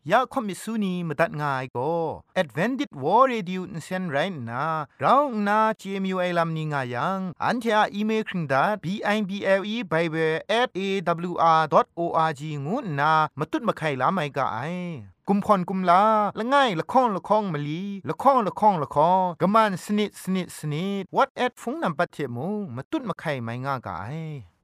ยาคอมิสุนีมตัดง่ายก็ Advented War Radio นเซนไรนะเราหน้า CMU ไอลัมนิงายังอันเทออีเมลคิงดา bible@awr.org งูนะมาตุ้ดมาไข่ลาไม่กะไอกุมพรกุมลาละง่ายละข้องละข้องมะลีละข้องละข้องละข้องกะมันสนิดสนิดสนิด what at ฟงนำปัจเจมูมาตุ้ดมาไข่ไม่ง่ากะไอ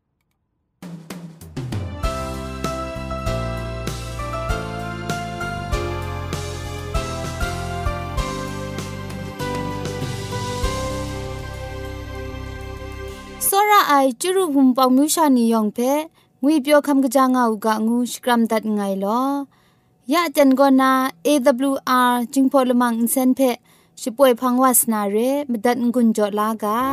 စောရအိုင်ကျရုဟုံပေါမြူရှာနီယောင်ဖဲငွေပြောခမ်ကကြငါဥကငူစကရမ်ဒတ်ငိုင်လောยะจันกอนา AWR จิงพอลมังอินเซนเพชิป่วยพังวาสนาเรมดัดงุนจอลากา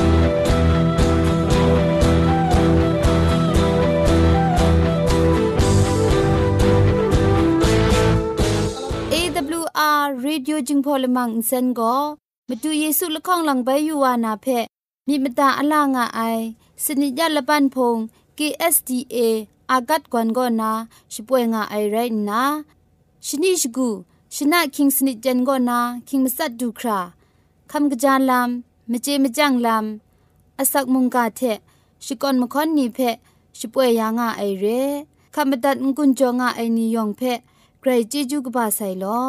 AWR Radio จิงพอลมังอินเซนก็มาดูเยซูละข้องหลังใบยูวานาเพมีมตาอลางาไอสนิยะละปันพง KSDAอากัดกวนกอนาชิป่วยงาไอไรนะชนิชกูชนะคิงสนิจันกอนาคิงมัสัดดูคราคำกระจานลำมเจมจังลำอสักมุงกาเทชิกอนมคอนนีเพชิป่วยยางาไอเรคำบัดงกุนจงาไอนิยองเพไกรจีจูกบาไซลอ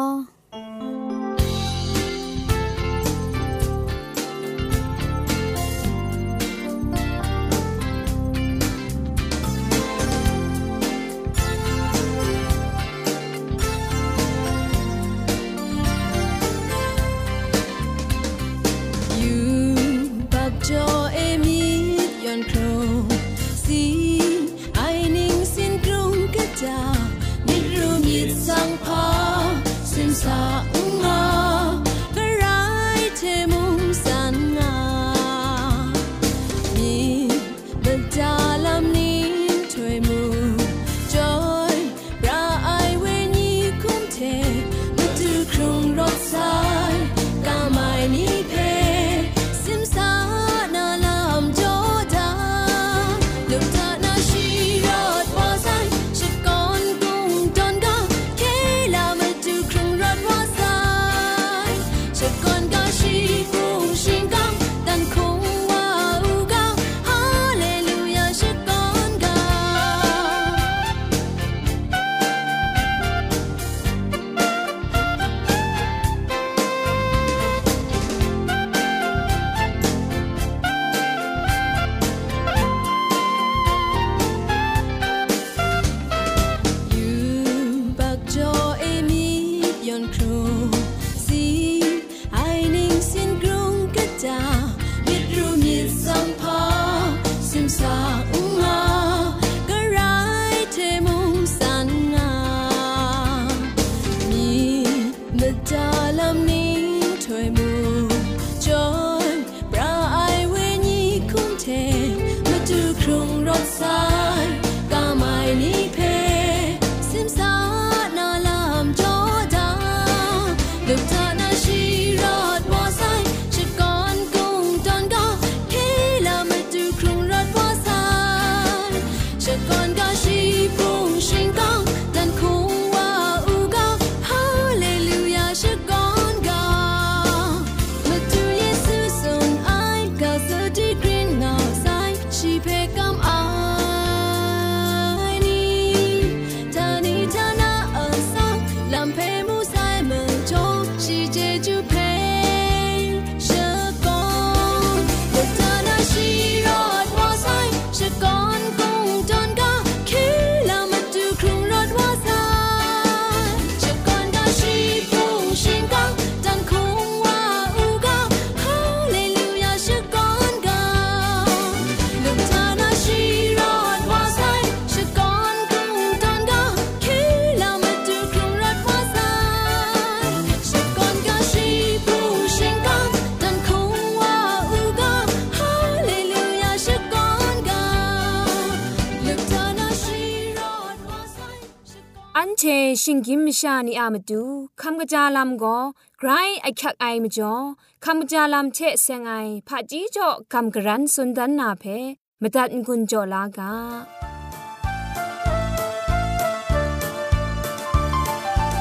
เชชิงกิมชานีอามาดูคำกระจาลำก็ไกรไอคักไอมาจ่อคำกระจาลำเชเซงไอผาจีจ่อคำกระรันสุนดันนาเพมาตัดกุญจ่อลากา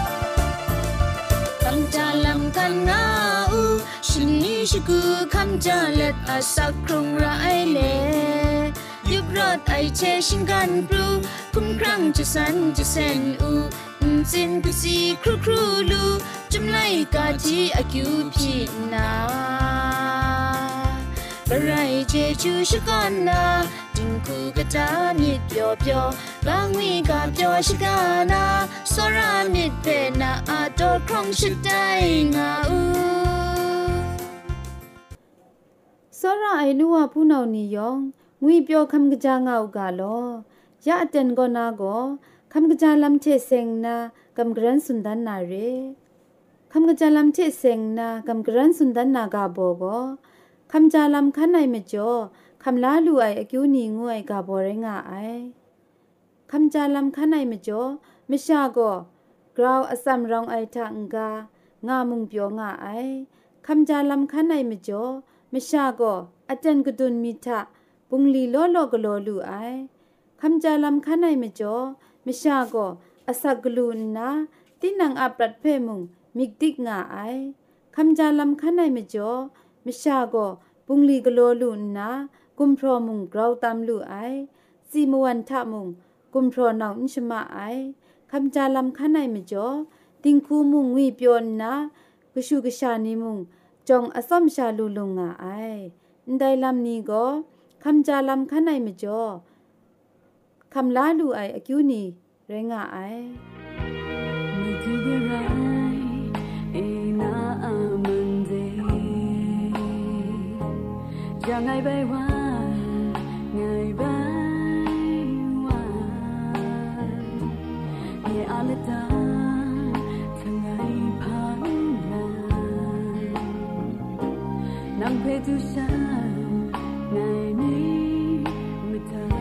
งาอูชินีชิกูคำจาเล็ดอาสักครุงระไอเลยุบรถไอเชชิงกันปลูคุ้มครั้งจะสันจะเซนอูสินกุสีครูครูลูจุมไลกาจีอากิวพีนาบะไรเจจูชกันนาจิงคูกะจามิดเปียวเปียวบางวีกาเปียวชกานาสรามิดเปนาอาโตครองชิดไดงาอูสราไอลัวผู้นานียองงุยเปียวคำกะจางาอูกาโลยะเต็นกอนาโกคำกะจาลำเชเซงนากำกรันสุนดันนาเรคำกะจาลำเชเซงนากำกรันสุนดันนากาโบโกคำจาลำขันไอเมจ่อคำลาลูไออกิวนีงวยกาโบเรงาไอคำจาลำขันไอเมจ่อมิชาโกกราวอสัมรองไอทางกางามุงเปียวงาไอคำจาลำขันไอเมจ่อมิชาโกอาจารย์กุดุนมิทะปุงลีโลโลกโลลูไอคำจาลำขันไอเมจ่อมิชาโกอาศักกลูนนาตินังอัปรัดเพมุงมิกดิกงาไอคำจาลำขันไอเมจ่อมิชาโกปุงลีกโลลูนนากุมพรมุงกราวตามลูไอซีมวันทะมุงกุมพรนาวอินชมาไอคำจาลำขันไอเมจ่อติงคูมุงวีเปียวนากุชูกชานีมุงจงอสมชาลูลุงงาไอไดลำนี้ก็คำจาลำขันไอเมจ่อคำลาลูไออกิวนีเรงาไอไม่ถือไรเอนาอามันเดจะไงไปว่าไงไปว่าเออาเลตาทั้งไงพันนางเพตุชาไงนี้ไม่ทา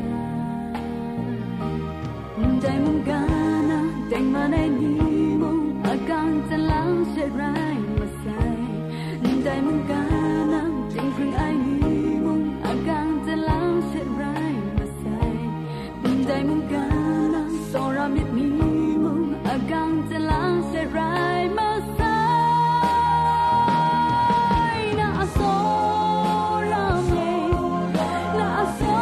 ใจมึงกานะแต่งมาในนี้มึงอาการจะล้างเช่นไรมาใส่ใจมึงกานะจริงคือไอ้นี้มึงอาการจะล้างเช่นไรมาใส่ใจมึงกานะสอรามิดนี้มึงอาการจะล้างเช่นไรมาใส่น่าสอรามิน่าสอ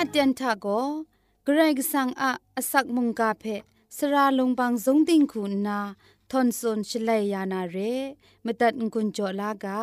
เตียนทาโกเกรกสังอะอสักมุงกาเพสราลงบางสงติงคุณนาทอนซนชลัยยานาเรมตัดกุญจลากา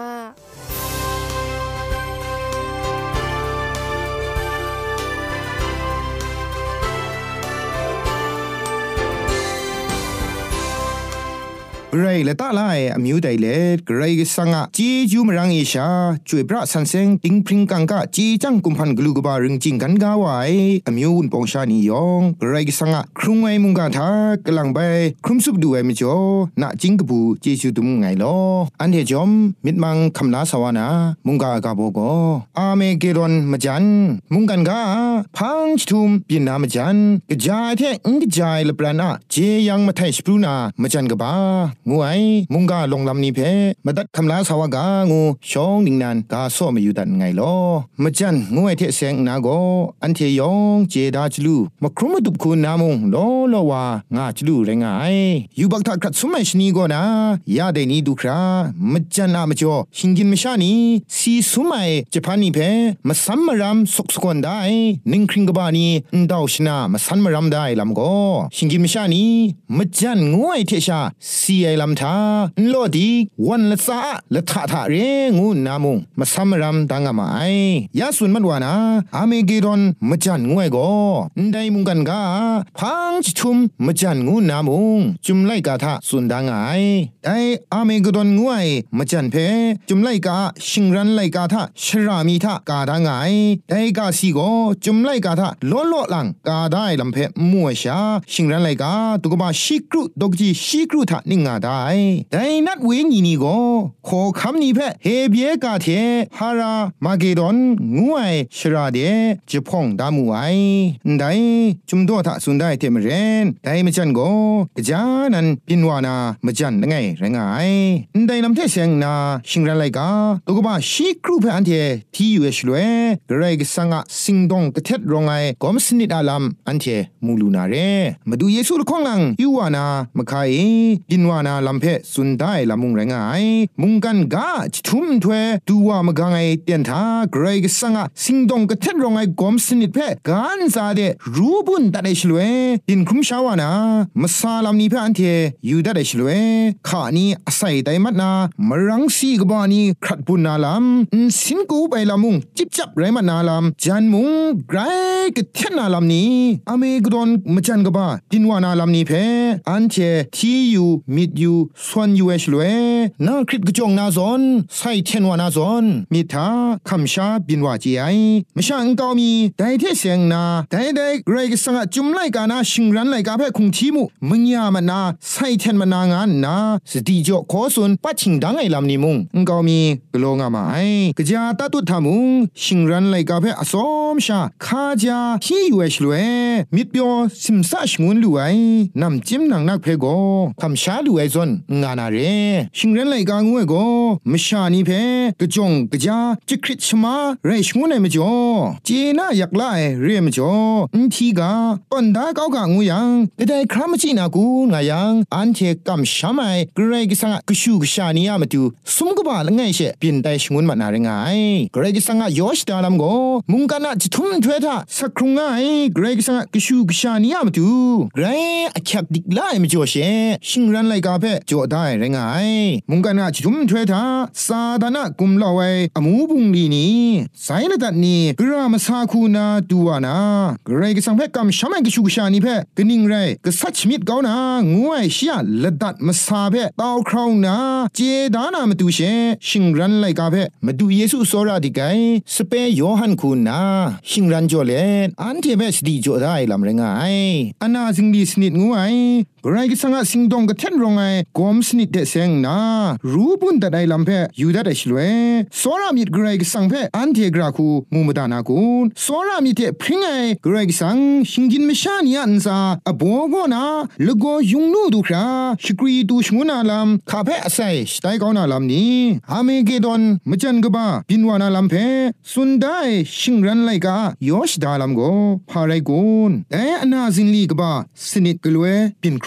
ไรละตาไลอมิวไดเลกไรกสังะจีจูมรังเอชาช่วยพระสันเซงติงพริงกังกะจีจังกุมพันกลูกบารึงจิงกันกาไวอมิวอุนปองชานียองกไรกสังะครุงไอมุงกาทากลังไปครุมสุบดูไอมิจ่อนะจิงกบูจีจูตุมไงลออันเฮจอมมิดมังคำลาสวานามุงกากาโบโกอาเมเกรอนมจันมุงกันกาพังชทุมปินนามจันกะจายเทงกะจายละปรานะเจยังมาไทสปรูนามจันกบางูไอมุงกาลงลำนี้เพมาตัดคำลาสาวกางูชองดิงนันกาโซมาอยู่ตันไงลอมาจันงูไอเทเซงนาโกอันเทยองเจดาจลูมาครุมมาตุบคุณนามุงลอลอวางาจลูแรงไงอยู่บักทักขัดสมัยชนีก็นะยาเดนีดูครามาจันนามาจ่อหิงกินมชานีสีสมัยเจพานีเพมาซัมมารำสกสกอนได้นิงคริงกบานีดาวชนามาซัมมารำได้ลำก็หิงกินมชานีมาจันงูไอเทชาสีไอลำทาโลดีวันละสาละทะทะเรงูนามุงมาซัมรำดังมาไอยาสุนมัดวานาอเมเกรอนมจันงวยก็ได้มุงกันกาพังจิทุมมจันงูนามุงจุมไลกาทะสุนดังไอไออเมเกรอนงวยมจันเพจุมไลกาชิงรันไลกาทะชรามีทะกาดังไอไอกาสีก็จุมไลกาทะโลโลลังกาได้ลำเพมัวชาชิงรันไลกาตุกบาชิกรุดกจีชิกรุทะนิงาได้แต่นัดเวงีนี่ก็ขอคำนี้เพเฮเบียกาเทฮารามาเกดอนงวยชราเดจะพ่องดามูไอได้จุมโดทะสุนได้เทมเรนได้มจันก็กะจานันปินวานามจันไงไรงายได้นำเทเสียงนาชิงรันไลกาตุกบาชีกรูเพอันเทที่อยู่ชลเวกระไรกสังะสิงดงกะเทดรองไอกอมสนิดอาลัมอันเทมูลูนาเรมาดูเยซูละข้องลังยูวานามะคายปินวานาลัมเพสุนได้ละมุงแรงไงมุงกันกาจิทุมถวยดูว่ามะกังไอเตียนทาเกรกสังะสิงดงกะเทดรองไอกอมสนิดเพกันซาเดรูบุนตัดไอชลเวดินคุมชาวานามะซาลัมนี้เพอันเทยูดัดไอชลเวขานีอาศัยไดมัดนามรังสีกบานีครัดปุนนาลัมสินกูไปละมุงจิบจับไรมัดนาลัมจันมุงไกรกะเทดนาลัมนี้อเมกรอนมะจันกบาดินวานาลัมนี้เพอันเททียูมิดยูสวนยูเอชลเวนาคริตกจงนาซอนไซเทนวานาซอนมิทาคำชาบินวาจีไอมช่างเกามีได้เทเสียงนาได้เรกสังจุมไลกานาชิงรันไลกาเพคงทีมุมึงยามันนาไซเทนมันนางานนาสติจโคสุนปัชิงดังไอลำนิมุงเกามีกโลงามาไอกจาตาตุทามุงชิงรันไลกาเพอสอมชาคาจาที่ยูเอชลเวมิดเปียวสิมซาชงุนลูไอนำจิ้มนังนักเพโกคำชาลูไอซอนงานาเรชิงรันไลกางวยโกมชานีเพกจงกจาจิคริตชมาเรชงุนไอมจ่อเจน่าอยากไล่เรียมจ่อทีกาปนดาเก้ากางุยังแต่ได้ครามจีนากูงายังอันเทกัมชามายเกรกสังกชูกชานียามาดูสมกบาลไงเชเปลี่ยนได้ชงุนมานาเรงายเกรกสังยอชดาลัมโกมุงกันน่ะจิทุมถวยทาสักครุงไงเกรกสังกชูกชานียามาดูเกรอคักดิกไล่มจ่อเชชิงรันไลกาเพจ่อได้เรงายมุงกันน่ะจิทุมถวยทาซาดานะกุมลาไวอมูบุงลีนีไซนตัดนีกรามาซาคูนาดูวานาเกรกสังเพกัมชามายกชูกชานีเพกนิงไรกสัชมิดเกานางูไอเชียละดัดมาซาเพตาวคราวนาเจดานามาดูเชชิงรันไลกาเพมาดูเยซูโซราดิไกสเปยอหันคูนาชิงรันจ่อเลอันเทเบสดีจ่อได้ลำเรงายอนาซิงดีสนิดงูไอไรกิสังะสิงดงกะเทนรองไอกอมสนิดเดเซงนารูบุนตะไดลำเพยูดาไดชลเวโซรามิดไกรกิสังเพอันเทกราคูมูมดานากูโซรามิเทพริงไอไกรกิสังชิงจินมชานีอันซาอโบโกนาลโกยุงนูดูคราชกรีดูชงุนาลัมคาเพอไซสไตกอนาลัมนี้อเมเกดอนมจันกบาบินวานาลัมเพสุนได้ชิงรันไลกายอชดาลัมโกพาไรกูนแต่อนาซินลีกบาสนิดกลเวปินครุม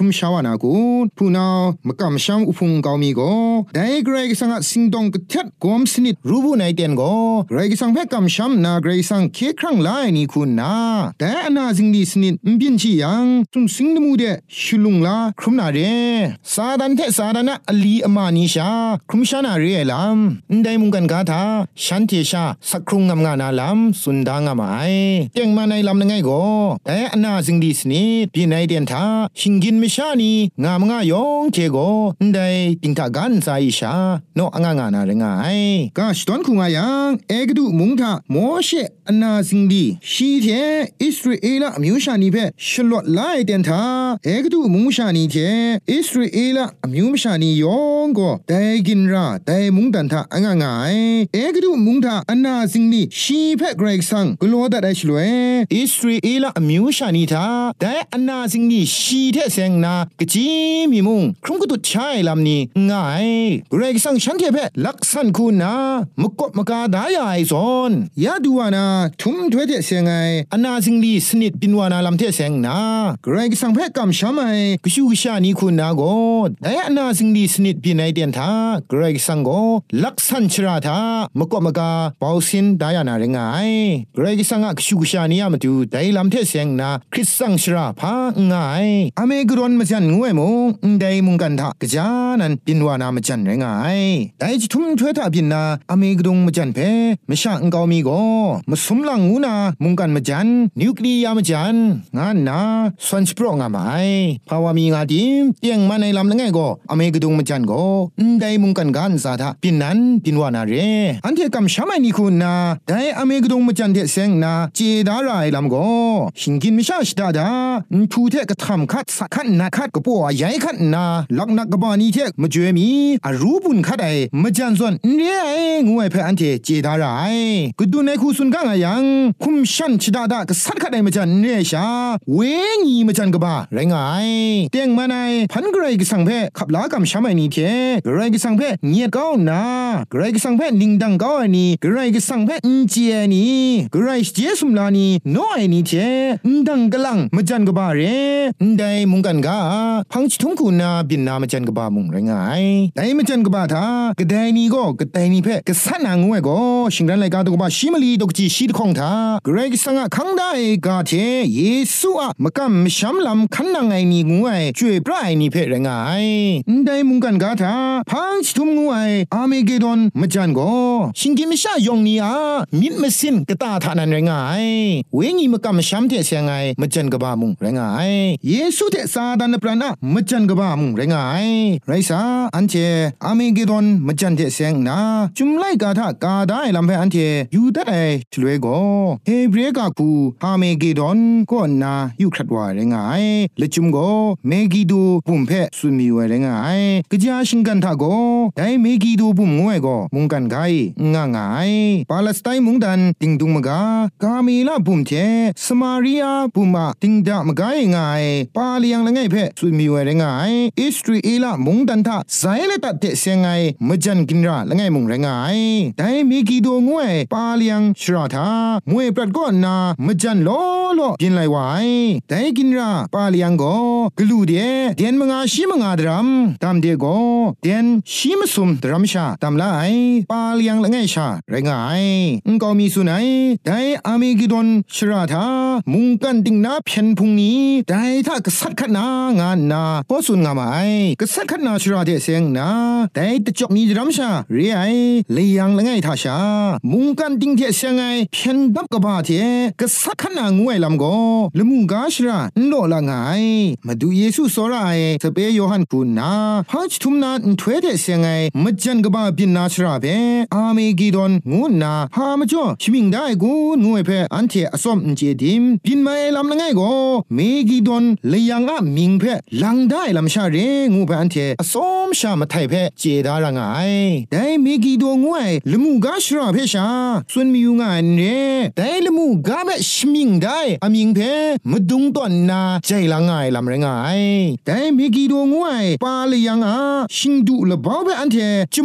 ชาวนากูผู้นาวมะกำช้ำอุพุงเกามีก็ได้เกรกสังสิงดงกะเท็ดกอมสนิดรู้ผู้ในเตียนก็เกรกสังเพกำช้ำนาเกรกสังเคครั้งไลนี่คุณนาแต่อนาสิงดีสนิดบินชียังจุงสิงนมูเดชุลุงลาครุมนาเรซาดันเทซาดานะอลีอมานิชาครุมชานาเรลำได้มุงกันกาทาฉันเทชาสักครุงงามงานาลำสุนดางามายเตียงมาในลำนังไงก็แต่อนาสิงดีสนิดพี่ในเดียนทาชิงกินไม่ชานีงามงายองเจโกได้ติงทากันไซชาโนอ่างานาเรงไงก็สตอนคุงายังเอกดูมุงทาโมเชอนาสิงดีชีเทอิสราเอลอมิวชานีเพชลวดไลเดียนทาเอกดูมุงชานีเทอิสราเอลอมิวชานียองก็ได้กินราได้มุงดันทาอ่างาเอกดูมุงทาอนาสิงดีชีเพเกรกซังกลัวได้ได้ชลวยอิสราเอลอมิวชานีทาแต่อนาสิงดีชีเทเซงนากะจีมีมุงครุมกุตุชายลำนี้ง่ายเกรกซังฉันเทเพลักษันคุณนามกบมกาดายายซอนยาดูวานาทุมถวยเทเซงไงอนาสิงดีสนิดปินวานาลำเทเซงนาเกรกซังเพกำชามายกชูกชานีคุณนาโกแต่อนาสิงดีสนิดปินไอเดียนทาเกรกซังโกลักษันชราทามกบมกาเปาสินดายานาเรงไงเกรกซังกชูกชานียามตูไดลำเทเซงนาคริสซังชราพาง่ายอเมกรอนมาจันงวยมงได้มุงกันทากะจานันปินวานามาจันเรงไงได้จิทุมถวยทาปินนาอเมกรงมาจันเพมชะอังกามีโกมาสมลังงูนามุงกันมาจันนิวเคลียร์มาจันงานนาสวนสปรองาไมภาวามีงาดิมเตียงมาในลำละไงก็อเมกรงมาจันโกได้มุงกันกันซาทาปินนั้นปินวานาเรอันเทกำชามนี่คุณนาได้อเมกรงมาจันเทเซงนาเจดารายลำโกหิงกินมิชาชดาดาทูเทกะทำคัดสักขันนาคัดกะปัวใหญ่ขัดนาลักนักกะบานีเทกมาจวยมีอารูบุญคัดไอมาจันส่วนเรียงวยเพออันเทเจดารายกดูในคูสุนกังอายังคุมชันชดาดากะสัดคัดไอมาจันเรียชาเวงีมาจันกะบาไรงายเตียงมาในพันกรายกสังเพขับลากำชามนี่เทกรายกสังเพเงียดก้าวนา กรายกสังเพนิงดังก้าวนี่กรายกสังเพเจียนี่กรายเจสุมลานี่น้อยนี่เทดังกะลังมาจันกะบาเรได้มุงกันกาพังชิทุงคูนาบินนามาจันกะบามุงไรงายได้มาจันกะบาทากะไดนี่ก็กะไดนี่เพกะสันนางวยก็ชิงรันไลกาตกบาชิมลีตกจีชีดของทากรายกสังคังได้กาเทเยซูอะมะกัมชัมลำคันนางไงนี่งวยช่วยปรายนี่เพไรงายได้มุงกันกาทาพังชิทุงงวยอาเมเกดอนมาจันก็ชิงกิมิชายองนี่อามิดมะสินกะตาทานันไรงายเวงีมะกัมชัมเทเสียงไงมาจันกะบามุงไรงายเยซูเทซาดานปรานะมจันกะบามุงไรงายไรซาอันเทอเมเกดอนมจันเทเซงนาจุมไลกาทากาได้ลำเพอันเทยูดะไอชลวยโกเฮเบรกาคูอเมเกดอนก็นายูครัดวาไรงายละจุมโกเมกิดูปุ่มเพสุมีวาไรงายกะจาชิงกันทาโกไดเมกิดูปุ่มงวยโกมุงกันไกง่างายปาเลสไตน์มุงดันติงดุงมะกากามีลาปุ่มเทสมาริยาปุ่มมาติงดะมะกายง่ายปาเลียงละไงเพสุมีวาไรงายอิสราเอลมุงดันทาไซเลตัดเตเซงไงมจันกินราละไงมุงไรงายไดเมกิดูงวยปาเลียงชราทามวยปรัดก็นามจันโลโลกินไลไวไดกินราปาเลียงโกกลูเดเดนมงาชิมงาดรัมตามเดโกเดนชิมซุมดรัมชาตามไลปาเลียงละไงชาไรงายก็มีสุนัยไดอาเมกิดอนชราทามุงกันติงนาเพียนพุงนี้ไดถ้ากษัตริย์ขนางานนาพอสุนงามายกษัตริย์ขนาชราเดเซงนาไดตะจอกนี้ดรัมชาเรียเลียงละไงทาชามุงกันติงเทเซงไงเพียนดับกบาเทกษัตริย์ขนางวยลำโกละมุงกาชราโลละไงมาดูเยซูสอระไอสเปโยฮันพูนาพัชทุมนาถวยเทเซงไงมจันกบาบินนาชราเปอาเมกิดอนงูนาพามจ่อชิมิงได้กูงวยเพอันเทอสอมเจดิมบินมาลำละไงโกเมกิดอนle yang a ming phe lang dai lam sha re ngu phan the asom sha ma thai phe je da ra ngai dai mi gi do ngwai lemu ga shra phe sha sun mi yu nga ne dai lemu ga me shming dai a ming phe mdung ton na jai la ngai lam re ngai dai mi gi do ngwai pa le yang a shing du le ba phe an the chim lai ga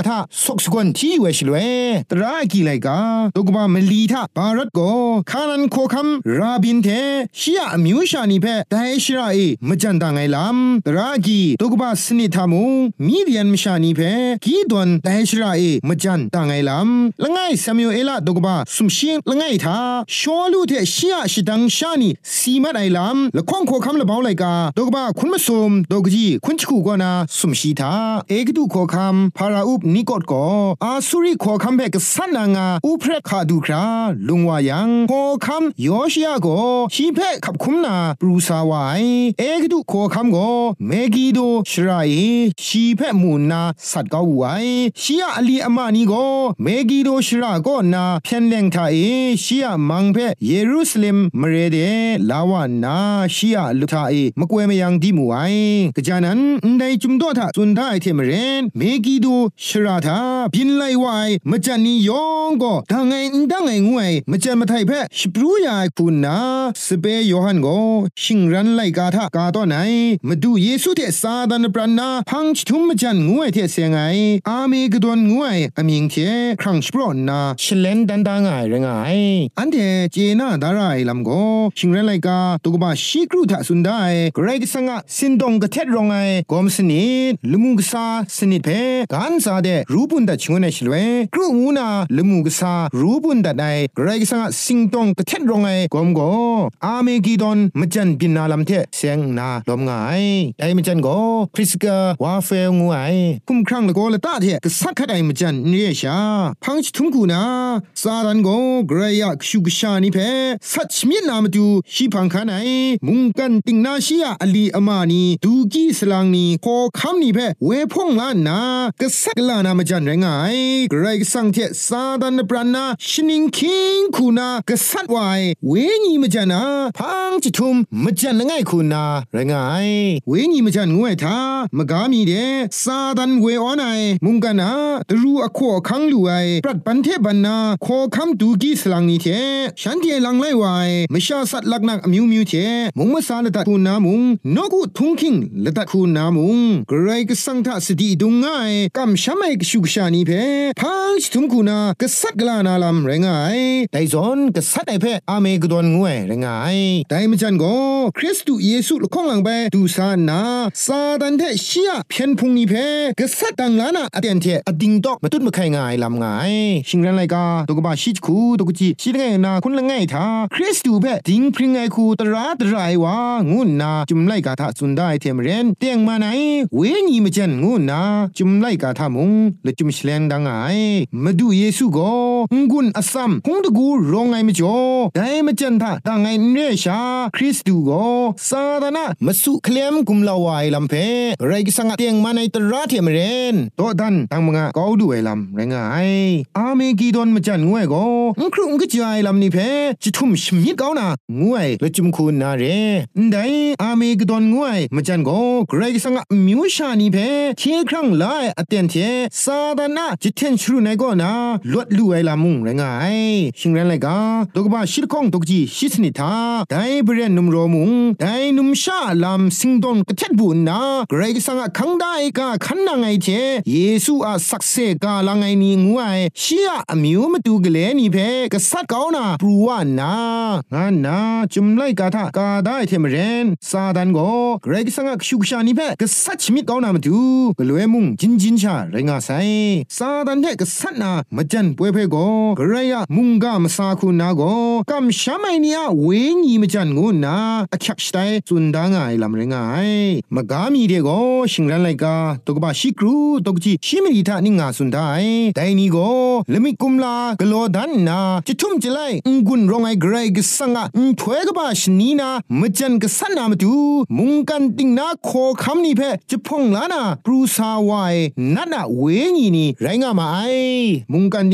ทาสกสกวนที่เวชลเวตรากีไลกาตกบามลีทาบารัตโกคานันโคคัมราบินเทชียอมิวชานีเพไดชราเอมจันตาไงลำตรากีตกบาสนิทามุมีเดียนมชานีเพกีดวนไดชราเอมจันตาไงลำละไงซามูเอลตกบาสุมชิงละไงทาชอลูเทชียชิดังชานีสีมัดไอลำละข้องโคคัมละเบาไลกาตกบาคุณมาสมตกจีคุณชิคูกวนาสุมชีทาเอกดูโคคัมพาราอุบนิกอดก็อาสุริโคคัมเบกสันนางาอุเพรคาดูคราลุงวายังโคคัมโยชิยาโกชีเพขับคุมนาปรูซาวายเอกดูโคคัมโกเมกีโดชรายชีเพมูนาสัตกาวไวชียอลีอมานีโกเมกีโดชราโกนาเพียนเลงทาชียมังเพเยรูซาเล็มมเรเดลาวานาชียลุทามะกวยมยังดีมูไอกะจานันได้จุมโดทาจุนทาเทมเรนเมกีโดชราทาบินไลวายมะจันนียองโกดังไงงวยมะจันมะไทเพชิปรูยาคุณนาสเปโยฮันโกชิงรันไลกาทากาตอไหนมาดูเยซูเทซาดันปรันนาพังชุมมะจันงวยเทเสงไงอาเมกดวนงวยอมิงเทครั้งสปรอนนาชเลนดันดางไงเรงไงอันเทเจนาดารายลำโกชิงรันไลกาตุกบาชิกรูทะสุนได้เกรกสังะสินดงกะเทดรองไงกอมสนิดลมุกซาสนิดเพกันซาเดรูปุนดะชงเนชลเวกรูงูนาลมุกซารูปุนดะไดเกรกสังะสิงดงกะเทดรองไงกอมโกอาเมกีดอนมะจันบินนาลำเทเซงนาลอมไงไดมะจันโกพริสกาวาเฟงงูไอคุมครั้งละโกละตาเทกะสักขะไดมะจันเนยชาพังชทุมกูนาซาดันโกเกรยะชุกชานิเพสัชมินามตูชีพังคาไนมุงกันติงนาชียอลีอมานีดูกีสลังนีโคคัมนีเพเวพงลานากะสักลานามะจันไรงายเกรกสังเทซาดันปรานาชนิงคิงคูนากะสัดไวเวญีมะจันนาพังจิทุมมะจันละไงคูนาไรงายเวญีมะจันงวยทามะกามีเดซาดันเวออนไอมุงกันนาตรูอโคคังลูไอปรัดปันเทบันนาโคคัมดูกีสลังนีเทฉันเทลังไลไวมะชาสัดลักนักมิวเทมุงมะซาละตะคูนามุงนกุทุงคิงละตะคูนามุงเกรกสังทะสติดุงไงกัมชะไมกชุกชานีเพพังชุมคูนากะสัดกลานาลัมไรงายไดซอนกะสัดไอเพอาเมกดอนงวยไรงายไดมะจันโกคริสตุเยซูละข้องหลังไปดูซานาซาดันเทชียเพียนพุงนีเพกะสัดตังลานาอเตนเทอดิงตอกมะตุดมะไข่งายลำงายชิงรันไลกาตกบาชิจคูตกจิชิไงนาคุณละไงทาคริสตุเพดิงพริงไงคูตราตรายว่างูนาจุมไลกาทาสุนได้เทมเรนเตียงมาไหนเวญีมะจันงูนาจุมไลกาทามุงและจุมชเลนดังไงมาดูเยซูโกงุนอสัมคงตะกูรองไงมจ่อได้มะจันทาดังไงเนชาคริสตูโกซาดานะมะสุเคลมกุมลาวายลำเพไรกิสังเตียงมาในตราเทมเรนโตดันตังมงะกอดูไอลำไรงายอาเมกีดอนมะจันงวยโกครุงกะจายลำนี่เพจิทุมชมิดกาวนางวยและจุมคูนาเรได้อาเมกดอนงวยมะจันโกเกรกสังมิวชานีเพเทครั้งลายอเตนเทซาดานะจิเทนชรูไนโกนาลวดลู่ไอลามุงไรงายชิงรันไลกาตกบาชิลคองตกจีชิสนิทาไดเบรนนุมโรมุงไดนุมชาลามสิงดอนกะเทดบุนนาเกรกสังคังไดกาคันนางไอเทเยซูอาสักเซกาลังไอนีงวยชียอมิวมะตูกะเลนีเพกะสัดกาวนาปรูวานางานนาจุมไลกาทากาได้เทมเรนซาดันโกเกรกสังชุกชานีเพกะสัดชมิดกาวนามาดูกะลวยมุงจินชาไรงาไซซาดันเทกะสัดนามะจันป่วยเพโกกะไรยะมุงกามะซาคูนาโกกัมชะไมเนียเวญีมะจันงูนาอะคักสไตซุนดางไอลำเรงายมะกามีเดโกชิงรันไลกาตกบาชิกรูตกจิชิมริทานิงาสุนไดไดนีโกเลมิกุมลากะโลดันนาจิทุมจิไลงุนรองไอเกรกสังะถวยกบาชนีนามะจันกะสันนามาดูมุงกันติงนาโคคัมนีเพจะพงลานาปรูซาวายนัดนาเวญีนีไรงามาไอมุงกันติงเพ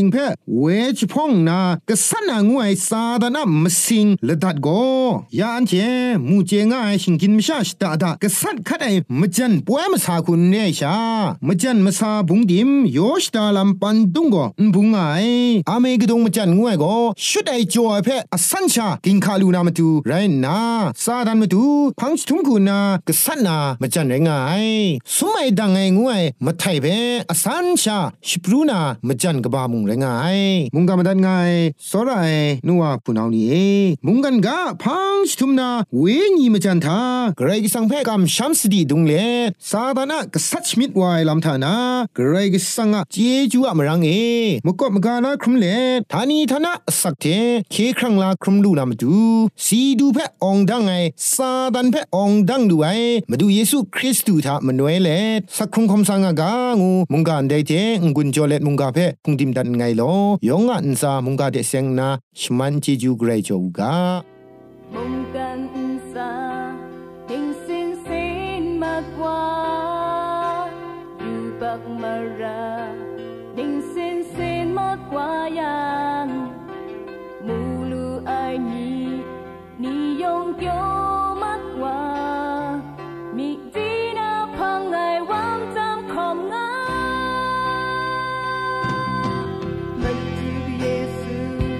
เวชพ่องนากษัตริย์นางวยซาดานามสิงละดัดโกยาอันเจมูเจง่ายชิงกินมิชาสตาดากษัตริย์คัดไอมจันป่วยมาสาคุณเนชามจันมาสาบุงดิมโยชตาลัมปันตุงโกบุงไงอเมกดงมจันงวยโกชุดไอจอยเพอสัญชากินคาลูนามาตูไรนาซาดานมาตูพังทุมกูนากษัตริย์นามจันไรงายสมัยดังไงงวยมาไทยเพอสัญชาชิปรูนามจันกบามุงไรงายมุงกามาดันไงสอไรนัวพูนเอานี่มุงกันกะพังทุมนาเวญีมจันทาไกรกิสังเพกำชัมสดีดุงเลซาดานะกษัตริย์มิดวายลำธานาไกรกิสังเจจูอะมรังมกบมกานาครุมเลธานีธนะสักเทเคครั้งลาครุมลูนามาดูสีดูเพองดังไงซาดันเพองดังดูไอมาดูเยซูคริสต์ตูทามนวยเลสักครุงคมสังกางูมุงกันไดเทงกุนจอเลมุงกาเพพุงดิมดันไงโลยองอันซามุงกาเดเซงนาชมันเจจูไกรโจกามุงกันซาหิงสินสินมากกว่าอยู่บักมาราหิงสินสินมากกว่ายังมูลูไอนี่นี่ยงเกี่ยวมากกว่ามีจีน่าพังไงวางจำคอมงามาดูเยซู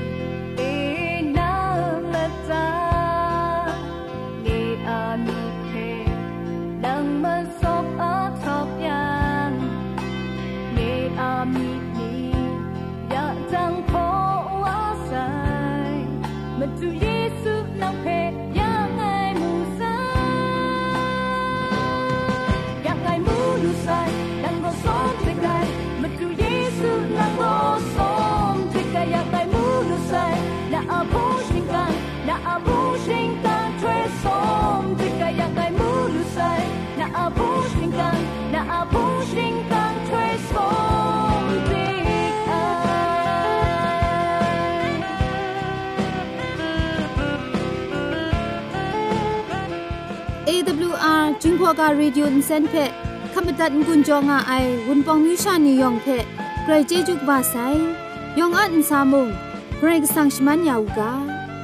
AWR จึงพอกา Radio Insen เพขมตัดกุญจงอาไอวุนปองมิชานียองเพไกรเจจุกบาไซยองอันซามุงเกรกสังชมันยาวกา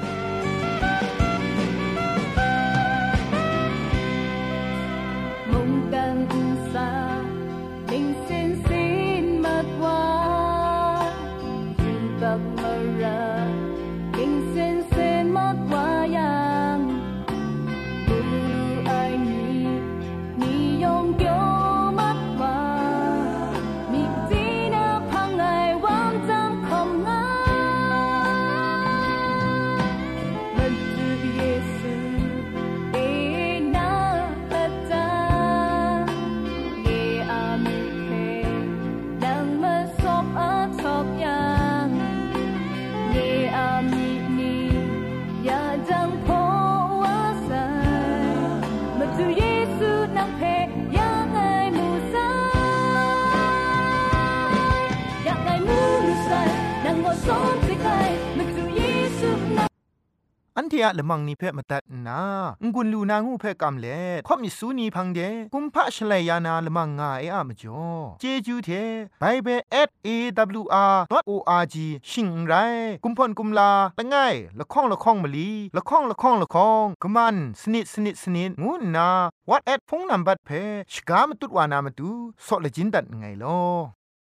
มุงกันซาหิงสินสินมากกว่าอยู่บักมาราหิงสินสินมากกว่ายังมูลูไอนี่นี่ยงเกี่ยวมากกว่ามีจีน่าพังไงวางจำคอมงามาดูเยซูอันเทียละมังนิเพ่มาตัดนางุนลูนางูเพ่กำเล่ข่อมิสูนีพังเดกุมพะชเลยานาละมังงาเออะมจ่อเจจูเทไบเบิล@awr.org ชิงไรกุมพ่นกุมลาละง่ายละข้องละข้องมะลีละข้องละข้องละข้องกะมันสนิดสนิดสนิดงูนา WhatsApp พงนัมบัดเพ่ชกามตุดวานามาตูสอเลจินดัดไงลอ